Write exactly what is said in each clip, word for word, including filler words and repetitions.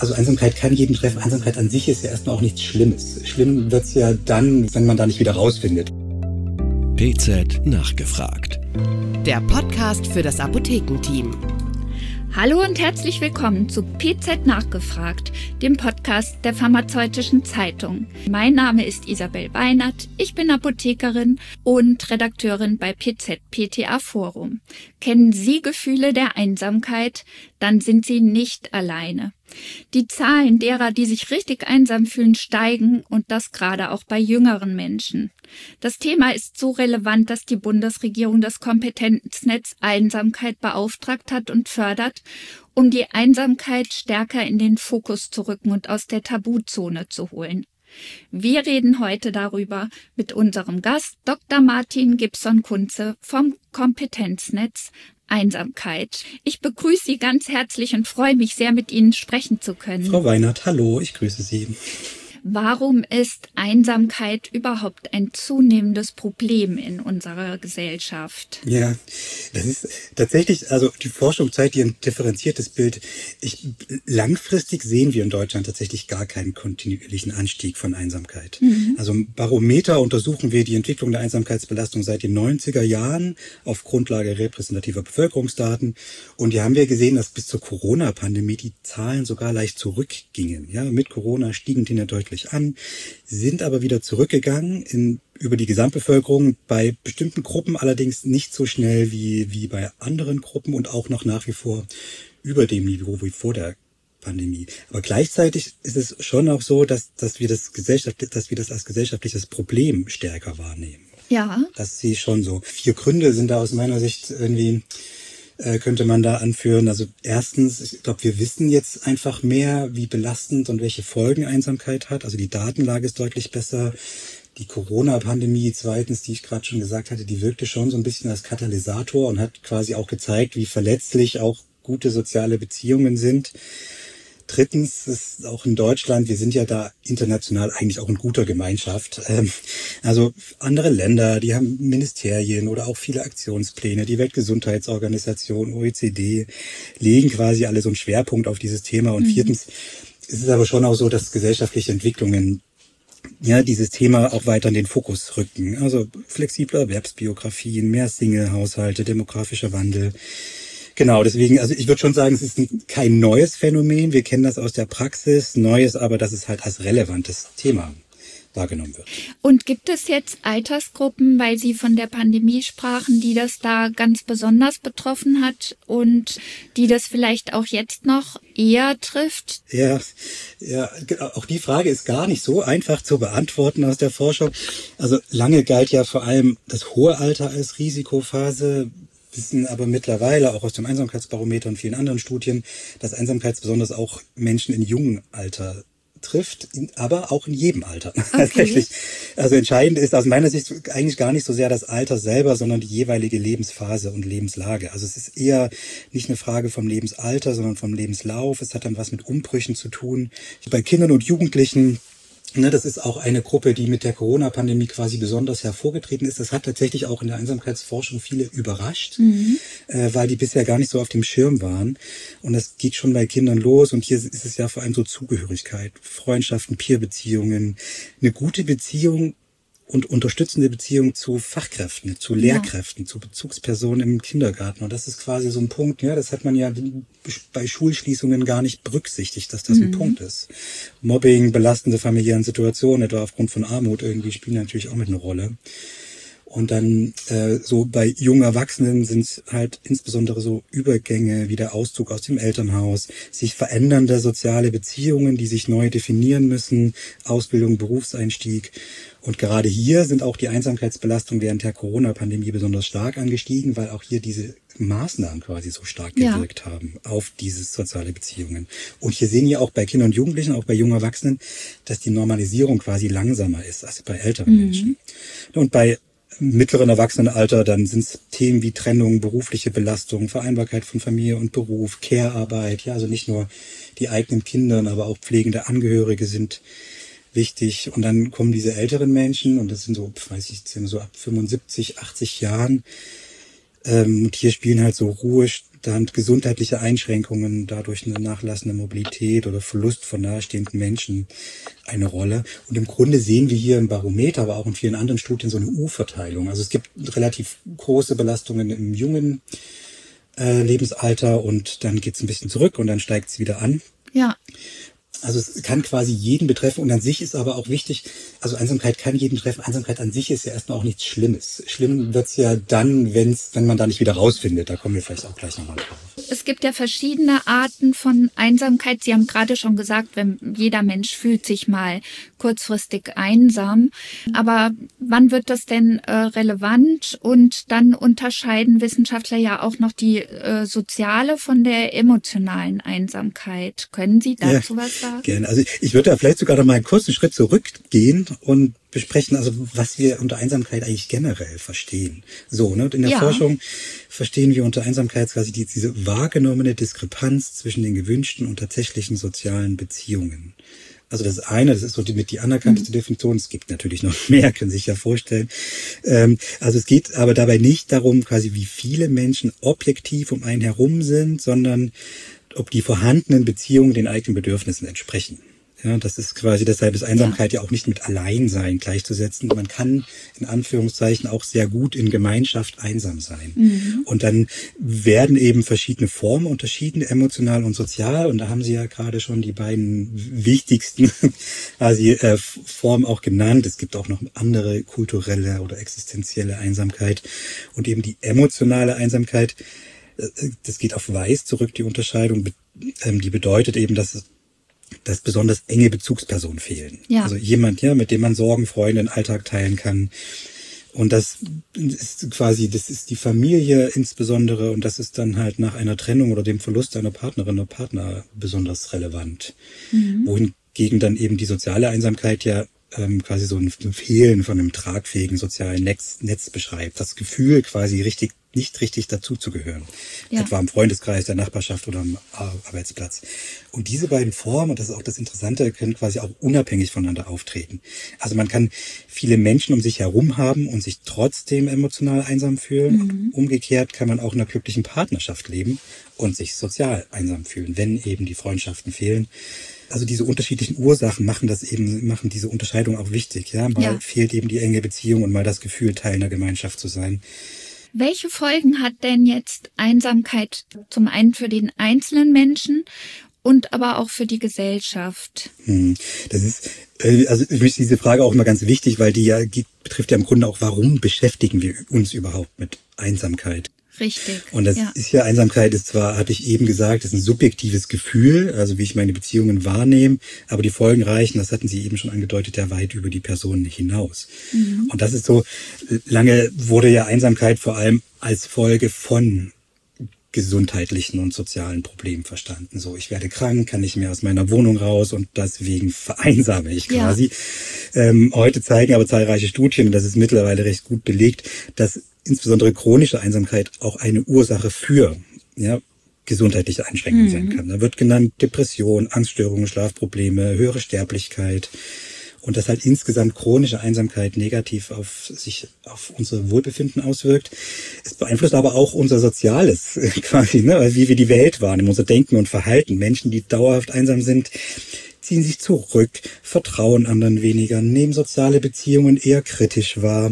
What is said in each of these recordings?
Also Einsamkeit kann jeden treffen. Einsamkeit an sich ist ja erstmal auch nichts Schlimmes. Schlimm wird's ja dann, wenn man da nicht wieder rausfindet. P Z nachgefragt. Der Podcast für das Apothekenteam. Hallo und herzlich willkommen zu P Z nachgefragt, dem Podcast der Pharmazeutischen Zeitung. Mein Name ist Isabel Weinert, ich bin Apothekerin und Redakteurin bei P Z P T A Forum. Kennen Sie Gefühle der Einsamkeit? Dann sind Sie nicht alleine. Die Zahlen derer, die sich richtig einsam fühlen, steigen und das gerade auch bei jüngeren Menschen. Das Thema ist so relevant, dass die Bundesregierung das Kompetenznetz Einsamkeit beauftragt hat und fördert, um die Einsamkeit stärker in den Fokus zu rücken und aus der Tabuzone zu holen. Wir reden heute darüber mit unserem Gast Doktor Martin Gibson-Kunze vom Kompetenznetz Einsamkeit. Ich begrüße Sie ganz herzlich und freue mich sehr, mit Ihnen sprechen zu können. Frau Weinert, hallo, ich grüße Sie. Warum ist Einsamkeit überhaupt ein zunehmendes Problem in unserer Gesellschaft? Ja, das ist tatsächlich, also die Forschung zeigt hier ein differenziertes Bild. Ich, langfristig sehen wir in Deutschland tatsächlich gar keinen kontinuierlichen Anstieg von Einsamkeit. Mhm. Also im Barometer untersuchen wir die Entwicklung der Einsamkeitsbelastung seit den neunziger Jahren auf Grundlage repräsentativer Bevölkerungsdaten. Und hier haben wir gesehen, dass bis zur Corona-Pandemie die Zahlen sogar leicht zurückgingen. Ja, mit Corona stiegen die ja deutlich an, sind aber wieder zurückgegangen in, über die Gesamtbevölkerung, bei bestimmten Gruppen allerdings nicht so schnell wie, wie bei anderen Gruppen und auch noch nach wie vor über dem Niveau wie vor der Pandemie. Aber gleichzeitig ist es schon auch so, dass, dass wir das gesellschaftlich, dass wir das als gesellschaftliches Problem stärker wahrnehmen. Ja. Das sehe ich schon so. Vier Gründe sind da aus meiner Sicht irgendwie, könnte man da anführen. Also erstens, ich glaube, wir wissen jetzt einfach mehr, wie belastend und welche Folgen Einsamkeit hat. Also die Datenlage ist deutlich besser. Die Corona-Pandemie, zweitens, die ich gerade schon gesagt hatte, die wirkte schon so ein bisschen als Katalysator und hat quasi auch gezeigt, wie verletzlich auch gute soziale Beziehungen sind. Drittens ist auch in Deutschland, wir sind ja da international eigentlich auch in guter Gemeinschaft. Also andere Länder, die haben Ministerien oder auch viele Aktionspläne. Die Weltgesundheitsorganisation, O E C D, legen quasi alle so einen Schwerpunkt auf dieses Thema. Und viertens ist es aber schon auch so, dass gesellschaftliche Entwicklungen ja dieses Thema auch weiter in den Fokus rücken. Also flexible Erwerbsbiografien, mehr Single-Haushalte, demografischer Wandel. Genau, deswegen, also ich würde schon sagen, es ist kein neues Phänomen. Wir kennen das aus der Praxis. Neues aber, dass es halt als relevantes Thema wahrgenommen wird. Und gibt es jetzt Altersgruppen, weil Sie von der Pandemie sprachen, die das da ganz besonders betroffen hat und die das vielleicht auch jetzt noch eher trifft? Ja, ja, auch die Frage ist gar nicht so einfach zu beantworten aus der Forschung. Also lange galt ja vor allem das hohe Alter als Risikophase. Wissen aber mittlerweile auch aus dem Einsamkeitsbarometer und vielen anderen Studien, dass Einsamkeit besonders auch Menschen in jungem Alter trifft, in, aber auch in jedem Alter. Okay. Tatsächlich. Also entscheidend ist aus meiner Sicht eigentlich gar nicht so sehr das Alter selber, sondern die jeweilige Lebensphase und Lebenslage. Also es ist eher nicht eine Frage vom Lebensalter, sondern vom Lebenslauf. Es hat dann was mit Umbrüchen zu tun. Bei Kindern und Jugendlichen, Ne, das ist auch eine Gruppe, die mit der Corona-Pandemie quasi besonders hervorgetreten ist. Das hat tatsächlich auch in der Einsamkeitsforschung viele überrascht, mhm. äh, weil die bisher gar nicht so auf dem Schirm waren. Und das geht schon bei Kindern los. Und hier ist es ja vor allem so Zugehörigkeit, Freundschaften, Peer-Beziehungen, eine gute Beziehung und unterstützende Beziehung zu Fachkräften, zu Lehrkräften, ja. zu Bezugspersonen im Kindergarten. Und das ist quasi so ein Punkt, ja, das hat man ja bei Schulschließungen gar nicht berücksichtigt, dass das mhm. ein Punkt ist. Mobbing, belastende familiären Situationen, etwa aufgrund von Armut irgendwie, spielen natürlich auch mit eine Rolle. Und dann äh, so bei jungen Erwachsenen sind halt insbesondere so Übergänge wie der Auszug aus dem Elternhaus, sich verändernde soziale Beziehungen, die sich neu definieren müssen, Ausbildung, Berufseinstieg. Und gerade hier sind auch die Einsamkeitsbelastungen während der Corona-Pandemie besonders stark angestiegen, weil auch hier diese Maßnahmen quasi so stark gewirkt ja. haben auf diese soziale Beziehungen. Und hier sehen wir auch bei Kindern und Jugendlichen, auch bei jungen Erwachsenen, dass die Normalisierung quasi langsamer ist als bei älteren mhm. Menschen. Und bei mittleren Erwachsenenalter, dann sind es Themen wie Trennung, berufliche Belastung, Vereinbarkeit von Familie und Beruf, Care-Arbeit, ja, also nicht nur die eigenen Kinder, aber auch pflegende Angehörige sind wichtig. Und dann kommen diese älteren Menschen, und das sind so, weiß ich, so ab fünfundsiebzig, achtzig Jahren. Ähm, und hier spielen halt so Ruhe, dann gesundheitliche Einschränkungen, dadurch eine nachlassende Mobilität oder Verlust von nahestehenden Menschen eine Rolle. Und im Grunde sehen wir hier im Barometer, aber auch in vielen anderen Studien so eine U-Verteilung. Also es gibt relativ große Belastungen im jungen äh, Lebensalter und dann geht's ein bisschen zurück und dann steigt es wieder an. Ja. Also es kann quasi jeden betreffen und an sich ist aber auch wichtig, also Einsamkeit kann jeden betreffen. Einsamkeit an sich ist ja erstmal auch nichts Schlimmes. Schlimm wird's ja dann, wenn's, wenn man da nicht wieder rausfindet. Da kommen wir vielleicht auch gleich nochmal drauf. Es gibt ja verschiedene Arten von Einsamkeit. Sie haben gerade schon gesagt, wenn jeder Mensch fühlt sich mal kurzfristig einsam. Aber wann wird das denn äh, relevant? Und dann unterscheiden Wissenschaftler ja auch noch die äh, soziale von der emotionalen Einsamkeit. Können Sie dazu ja, was sagen? Gerne. Also ich würde da vielleicht sogar noch mal einen kurzen Schritt zurückgehen und besprechen, also was wir unter Einsamkeit eigentlich generell verstehen. So, ne? Und in der ja. Forschung verstehen wir unter Einsamkeit quasi die, diese wahrgenommene Diskrepanz zwischen den gewünschten und tatsächlichen sozialen Beziehungen. Also das eine, das ist so die, mit die anerkannte mhm. Definition. Es gibt natürlich noch mehr, können Sie sich ja vorstellen. Ähm, also es geht aber dabei nicht darum, quasi wie viele Menschen objektiv um einen herum sind, sondern ob die vorhandenen Beziehungen den eigenen Bedürfnissen entsprechen. Ja, das ist quasi, deshalb ist Einsamkeit ja. ja auch nicht mit Alleinsein gleichzusetzen. Man kann in Anführungszeichen auch sehr gut in Gemeinschaft einsam sein. Mhm. Und dann werden eben verschiedene Formen unterschieden, emotional und sozial. Und da haben Sie ja gerade schon die beiden wichtigsten quasi, äh, Formen auch genannt. Es gibt auch noch andere kulturelle oder existenzielle Einsamkeit und eben die emotionale Einsamkeit. Das geht auf Weiß zurück, die Unterscheidung. Die bedeutet eben, dass es dass besonders enge Bezugspersonen fehlen. Ja. Also jemand, ja, mit dem man Sorgen, Freunde, den Alltag teilen kann. Und das ist quasi, das ist die Familie insbesondere und das ist dann halt nach einer Trennung oder dem Verlust einer Partnerin oder Partner besonders relevant. Mhm. Wohingegen dann eben die soziale Einsamkeit ja ähm, quasi so ein Fehlen von einem tragfähigen sozialen Netz, Netz beschreibt. Das Gefühl quasi richtig nicht richtig dazuzugehören. Ja. Etwa im Freundeskreis, der Nachbarschaft oder am Arbeitsplatz. Und diese beiden Formen, und das ist auch das Interessante, können quasi auch unabhängig voneinander auftreten. Also man kann viele Menschen um sich herum haben und sich trotzdem emotional einsam fühlen. Mhm. Und umgekehrt kann man auch in einer glücklichen Partnerschaft leben und sich sozial einsam fühlen, wenn eben die Freundschaften fehlen. Also diese unterschiedlichen Ursachen machen das eben, machen diese Unterscheidung auch wichtig. Ja, mal ja. fehlt eben die enge Beziehung und mal das Gefühl, Teil einer Gemeinschaft zu sein. Welche Folgen hat denn jetzt Einsamkeit zum einen für den einzelnen Menschen und aber auch für die Gesellschaft? Hm, das ist, also für mich ist diese Frage auch immer ganz wichtig, weil die ja die betrifft ja im Grunde auch, warum beschäftigen wir uns überhaupt mit Einsamkeit? Richtig. Und das ja. ist ja, Einsamkeit ist zwar, hatte ich eben gesagt, ist ein subjektives Gefühl, also wie ich meine Beziehungen wahrnehme, aber die Folgen reichen, das hatten Sie eben schon angedeutet, ja weit über die Person hinaus. Mhm. Und das ist so, lange wurde ja Einsamkeit vor allem als Folge von gesundheitlichen und sozialen Problemen verstanden. So, ich werde krank, kann nicht mehr aus meiner Wohnung raus und deswegen vereinsame ich quasi. Ja. Ähm, heute zeigen aber zahlreiche Studien, und das ist mittlerweile recht gut belegt, dass insbesondere chronische Einsamkeit auch eine Ursache für ja, gesundheitliche Einschränkungen mhm. sein kann. Da wird genannt Depression, Angststörungen, Schlafprobleme, höhere Sterblichkeit und dass halt insgesamt chronische Einsamkeit negativ auf sich, auf unser Wohlbefinden auswirkt. Es beeinflusst aber auch unser Soziales quasi, ne, wie wir die Welt wahrnehmen, unser Denken und Verhalten. Menschen, die dauerhaft einsam sind, ziehen sich zurück, vertrauen anderen weniger, nehmen soziale Beziehungen eher kritisch wahr.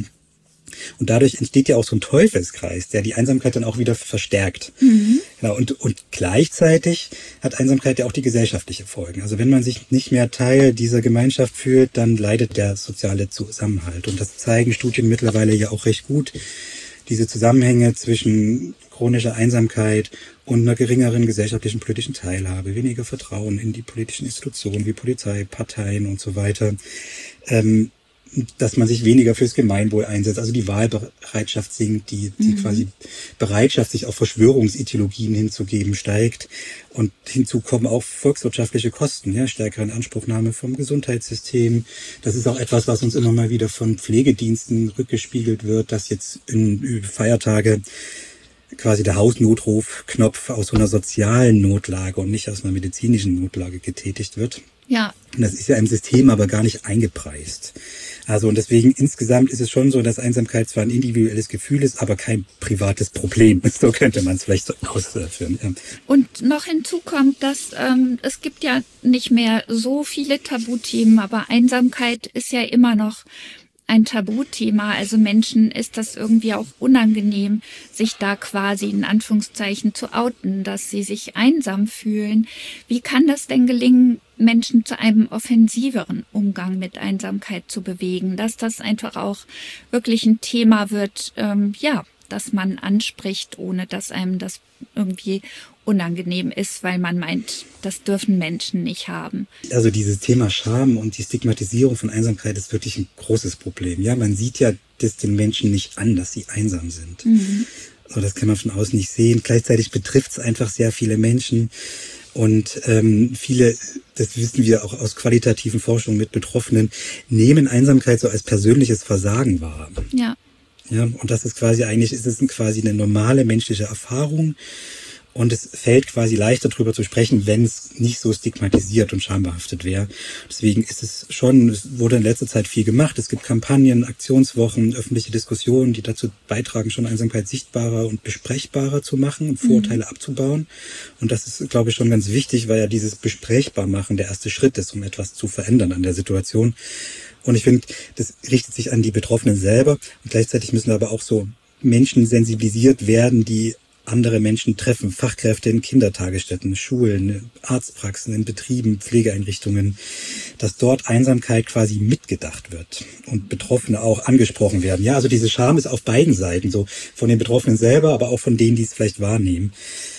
Und dadurch entsteht ja auch so ein Teufelskreis, der die Einsamkeit dann auch wieder verstärkt. Mhm. Genau, und, und gleichzeitig hat Einsamkeit ja auch die gesellschaftliche Folgen. Also wenn man sich nicht mehr Teil dieser Gemeinschaft fühlt, dann leidet der soziale Zusammenhalt. Und das zeigen Studien mittlerweile ja auch recht gut. Diese Zusammenhänge zwischen chronischer Einsamkeit und einer geringeren gesellschaftlichen politischen Teilhabe, weniger Vertrauen in die politischen Institutionen wie Polizei, Parteien und so weiter. Ähm, dass man sich weniger fürs Gemeinwohl einsetzt, also die Wahlbereitschaft sinkt, die, die mhm. quasi Bereitschaft, sich auf Verschwörungsideologien hinzugeben, steigt und hinzu kommen auch volkswirtschaftliche Kosten, ja, stärkere Inanspruchnahme vom Gesundheitssystem. Das ist auch etwas, was uns immer mal wieder von Pflegediensten rückgespiegelt wird, dass jetzt in Feiertage quasi der Hausnotrufknopf aus so einer sozialen Notlage und nicht aus einer medizinischen Notlage getätigt wird. Ja. Und das ist ja im System aber gar nicht eingepreist. Also und deswegen insgesamt ist es schon so, dass Einsamkeit zwar ein individuelles Gefühl ist, aber kein privates Problem. So könnte man es vielleicht so ausführen. Ja. Und noch hinzu kommt, dass ähm, es gibt ja nicht mehr so viele Tabuthemen, aber Einsamkeit ist ja immer noch ein Tabuthema. Also Menschen ist das irgendwie auch unangenehm, sich da quasi in Anführungszeichen zu outen, dass sie sich einsam fühlen. Wie kann das denn gelingen, Menschen zu einem offensiveren Umgang mit Einsamkeit zu bewegen, dass das einfach auch wirklich ein Thema wird, ähm, ja, dass man anspricht, ohne dass einem das irgendwie unangenehm ist, weil man meint, das dürfen Menschen nicht haben. Also dieses Thema Scham und die Stigmatisierung von Einsamkeit ist wirklich ein großes Problem. Ja, man sieht ja das den Menschen nicht an, dass sie einsam sind. Mhm. Also das kann man von außen nicht sehen. Gleichzeitig betrifft es einfach sehr viele Menschen. Und ähm, viele, das wissen wir auch aus qualitativen Forschungen mit Betroffenen, nehmen Einsamkeit so als persönliches Versagen wahr. Ja. Ja, und das ist quasi eigentlich, ist es quasi eine normale menschliche Erfahrung. Und es fällt quasi leichter darüber zu sprechen, wenn es nicht so stigmatisiert und schambehaftet wäre. Deswegen ist es schon, es wurde in letzter Zeit viel gemacht. Es gibt Kampagnen, Aktionswochen, öffentliche Diskussionen, die dazu beitragen, schon Einsamkeit sichtbarer und besprechbarer zu machen und Vorurteile mhm. abzubauen. Und das ist, glaube ich, schon ganz wichtig, weil ja dieses Besprechbarmachen der erste Schritt ist, um etwas zu verändern an der Situation. Und ich finde, das richtet sich an die Betroffenen selber. Und gleichzeitig müssen aber auch so Menschen sensibilisiert werden, die andere Menschen treffen, Fachkräfte in Kindertagesstätten, Schulen, Arztpraxen, in Betrieben, Pflegeeinrichtungen, dass dort Einsamkeit quasi mitgedacht wird und Betroffene auch angesprochen werden. Ja, also diese Scham ist auf beiden Seiten, so von den Betroffenen selber, aber auch von denen, die es vielleicht wahrnehmen.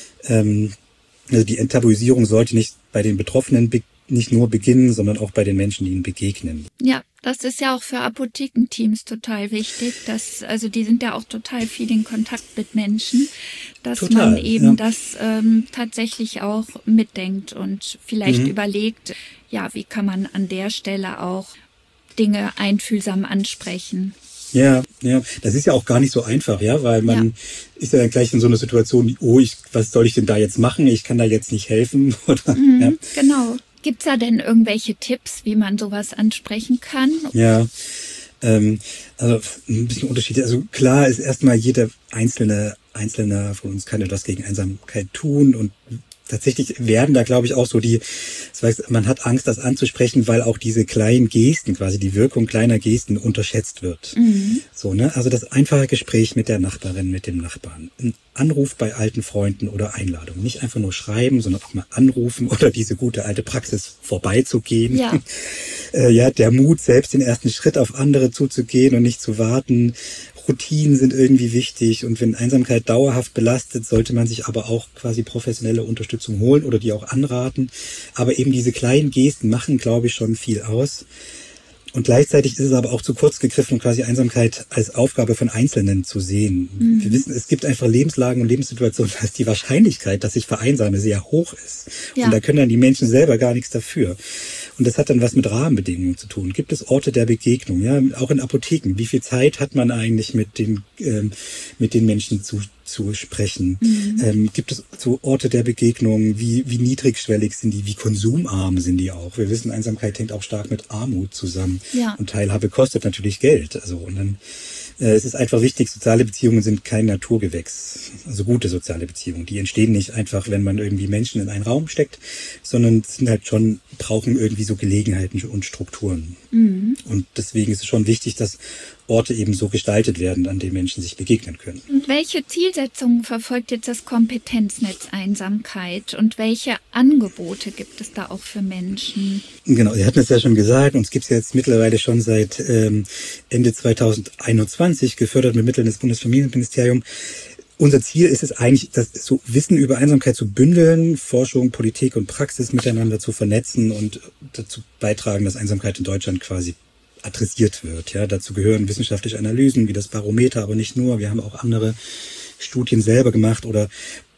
Ähm, also die Enttabuisierung sollte nicht bei den Betroffenen be- nicht nur beginnen, sondern auch bei den Menschen, die ihnen begegnen. Ja, das ist ja auch für Apothekenteams total wichtig, dass, also die sind ja auch total viel in Kontakt mit Menschen, dass total, man eben ja. das ähm, tatsächlich auch mitdenkt und vielleicht mhm. überlegt, ja, wie kann man an der Stelle auch Dinge einfühlsam ansprechen. Ja, ja, das ist ja auch gar nicht so einfach, ja, weil man ja. ist ja dann gleich in so einer Situation wie, oh, ich, was soll ich denn da jetzt machen? Ich kann da jetzt nicht helfen, oder? Mhm, ja. Genau. Gibt's da denn irgendwelche Tipps, wie man sowas ansprechen kann? Ja, ähm, also ein bisschen Unterschiede. Also klar ist erstmal jeder einzelne Einzelner von uns kann etwas gegen Einsamkeit tun und tatsächlich werden da, glaube ich, auch so die, das heißt, man hat Angst, das anzusprechen, weil auch diese kleinen Gesten, quasi die Wirkung kleiner Gesten unterschätzt wird. Mhm. So, ne? Also das einfache Gespräch mit der Nachbarin, mit dem Nachbarn. Ein Anruf bei alten Freunden oder Einladung. Nicht einfach nur schreiben, sondern auch mal anrufen oder diese gute alte Praxis vorbeizugehen. Ja. äh, ja, der Mut, selbst den ersten Schritt auf andere zuzugehen und nicht zu warten. Routinen sind irgendwie wichtig und wenn Einsamkeit dauerhaft belastet, sollte man sich aber auch quasi professionelle Unterstützung holen oder die auch anraten. Aber eben diese kleinen Gesten machen, glaube ich, schon viel aus. Und gleichzeitig ist es aber auch zu kurz gegriffen, quasi Einsamkeit als Aufgabe von Einzelnen zu sehen. Mhm. Wir wissen, es gibt einfach Lebenslagen und Lebenssituationen, dass die Wahrscheinlichkeit, dass ich vereinsame, sehr hoch ist. Ja. Und da können dann die Menschen selber gar nichts dafür. Und das hat dann was mit Rahmenbedingungen zu tun. Gibt es Orte der Begegnung? Ja, auch in Apotheken. Wie viel Zeit hat man eigentlich mit den ähm, mit den Menschen zu zu sprechen? Mhm. Ähm, gibt es so Orte der Begegnung? Wie wie niedrigschwellig sind die? Wie konsumarm sind die auch? Wir wissen, Einsamkeit hängt auch stark mit Armut zusammen. Ja. Und Teilhabe kostet natürlich Geld. Also und dann äh, es ist einfach wichtig. Soziale Beziehungen sind kein Naturgewächs. Also gute soziale Beziehungen, die entstehen nicht einfach, wenn man irgendwie Menschen in einen Raum steckt, sondern sind halt schon brauchen irgendwie so Gelegenheiten und Strukturen. Mhm. Und deswegen ist es schon wichtig, dass Orte eben so gestaltet werden, an denen Menschen sich begegnen können. Und welche Zielsetzungen verfolgt jetzt das Kompetenznetz Einsamkeit und welche Angebote gibt es da auch für Menschen? Genau, Sie hatten es ja schon gesagt, uns gibt es jetzt mittlerweile schon seit ähm, Ende zweitausendeinundzwanzig, gefördert mit Mitteln des Bundesfamilienministeriums. Unser Ziel ist es eigentlich, das so Wissen über Einsamkeit zu bündeln, Forschung, Politik und Praxis miteinander zu vernetzen und dazu beitragen, dass Einsamkeit in Deutschland quasi adressiert wird. Ja, dazu gehören wissenschaftliche Analysen wie das Barometer, aber nicht nur. Wir haben auch andere Studien selber gemacht oder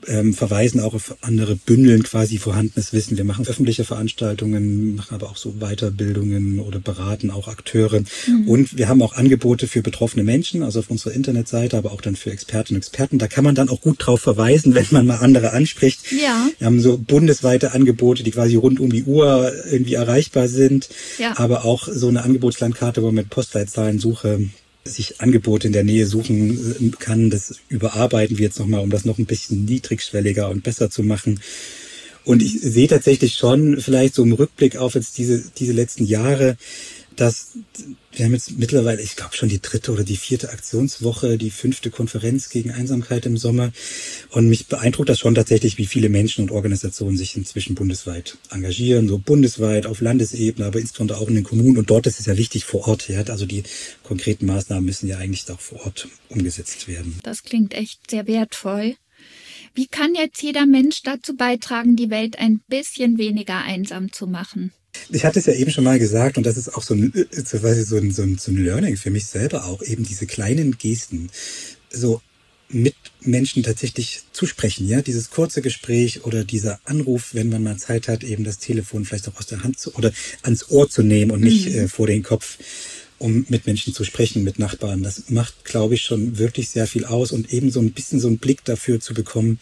ähm, verweisen auch auf andere, bündeln quasi vorhandenes Wissen. Wir machen öffentliche Veranstaltungen, machen aber auch so Weiterbildungen oder beraten auch Akteure. Mhm. Und wir haben auch Angebote für betroffene Menschen, also auf unserer Internetseite, aber auch dann für Expertinnen und Experten. Da kann man dann auch gut drauf verweisen, wenn man mal andere anspricht. Ja. Wir haben so bundesweite Angebote, die quasi rund um die Uhr irgendwie erreichbar sind, ja. aber auch so eine Angebotslandkarte, wo man mit Postleitzahlensuche sich Angebote in der Nähe suchen kann. Das überarbeiten wir jetzt nochmal, um das noch ein bisschen niedrigschwelliger und besser zu machen. Und ich sehe tatsächlich schon, vielleicht so im Rückblick auf jetzt diese diese letzten Jahre, dass wir haben jetzt mittlerweile, ich glaube schon die dritte oder die vierte Aktionswoche, die fünfte Konferenz gegen Einsamkeit im Sommer. Und mich beeindruckt das schon tatsächlich, wie viele Menschen und Organisationen sich inzwischen bundesweit engagieren, so bundesweit auf Landesebene, aber insbesondere auch in den Kommunen. Und dort ist es ja wichtig vor Ort. Ja, also die konkreten Maßnahmen müssen ja eigentlich auch vor Ort umgesetzt werden. Das klingt echt sehr wertvoll. Wie kann jetzt jeder Mensch dazu beitragen, die Welt ein bisschen weniger einsam zu machen? Ich hatte es ja eben schon mal gesagt, und das ist auch so ein, so ein, so ein, so ein Learning für mich selber auch, eben diese kleinen Gesten, so mit Menschen tatsächlich zu sprechen, ja, dieses kurze Gespräch oder dieser Anruf, wenn man mal Zeit hat, eben das Telefon vielleicht auch aus der Hand zu oder ans Ohr zu nehmen und nicht mhm. äh, vor den Kopf, um mit Menschen zu sprechen, mit Nachbarn. Das macht, glaube ich, schon wirklich sehr viel aus und eben so ein bisschen so einen Blick dafür zu bekommen,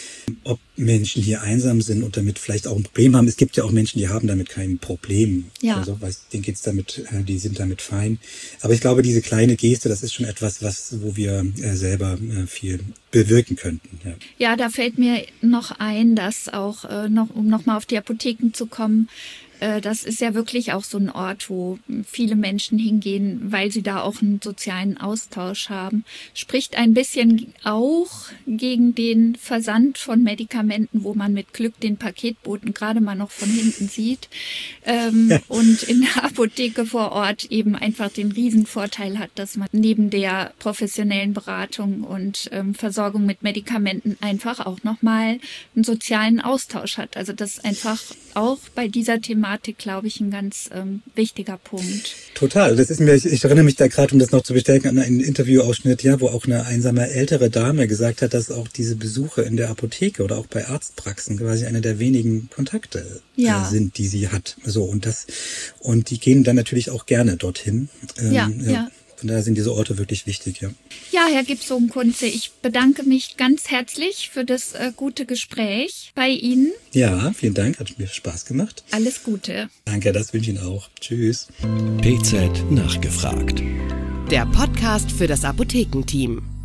ob Menschen hier einsam sind und damit vielleicht auch ein Problem haben. Es gibt ja auch Menschen, die haben damit kein Problem. Ja. Also, weil denen geht's damit, die sind damit fein. Aber ich glaube, diese kleine Geste, das ist schon etwas, was, wo wir selber viel bewirken könnten. Ja, ja, da fällt mir noch ein, dass auch äh, noch, um nochmal auf die Apotheken zu kommen, das ist ja wirklich auch so ein Ort, wo viele Menschen hingehen, weil sie da auch einen sozialen Austausch haben. Spricht ein bisschen auch gegen den Versand von Medikamenten, wo man mit Glück den Paketboten gerade mal noch von hinten sieht. Ähm, ja. Und in der Apotheke vor Ort eben einfach den Riesenvorteil hat, dass man neben der professionellen Beratung und ähm, Versorgung mit Medikamenten einfach auch nochmal einen sozialen Austausch hat. Also das einfach auch bei dieser Thematik, glaube ich, ein ganz ähm, wichtiger Punkt. Total. Das ist mir, ich, ich erinnere mich da gerade, um das noch zu bestätigen, an einen Interviewausschnitt, ja, wo auch eine einsame ältere Dame gesagt hat, dass auch diese Besuche in der Apotheke oder auch bei Arztpraxen quasi eine der wenigen Kontakte ja. äh, sind, die sie hat. So, und das, und die gehen dann natürlich auch gerne dorthin. Ähm, ja, ja. ja. Von daher sind diese Orte wirklich wichtig, ja. Ja, Herr Gibson-Kunze, ich bedanke mich ganz herzlich für das äh, gute Gespräch bei Ihnen. Ja, vielen Dank, hat mir Spaß gemacht. Alles Gute. Danke, das wünsche ich Ihnen auch. Tschüss. P Z nachgefragt. Der Podcast für das Apothekenteam.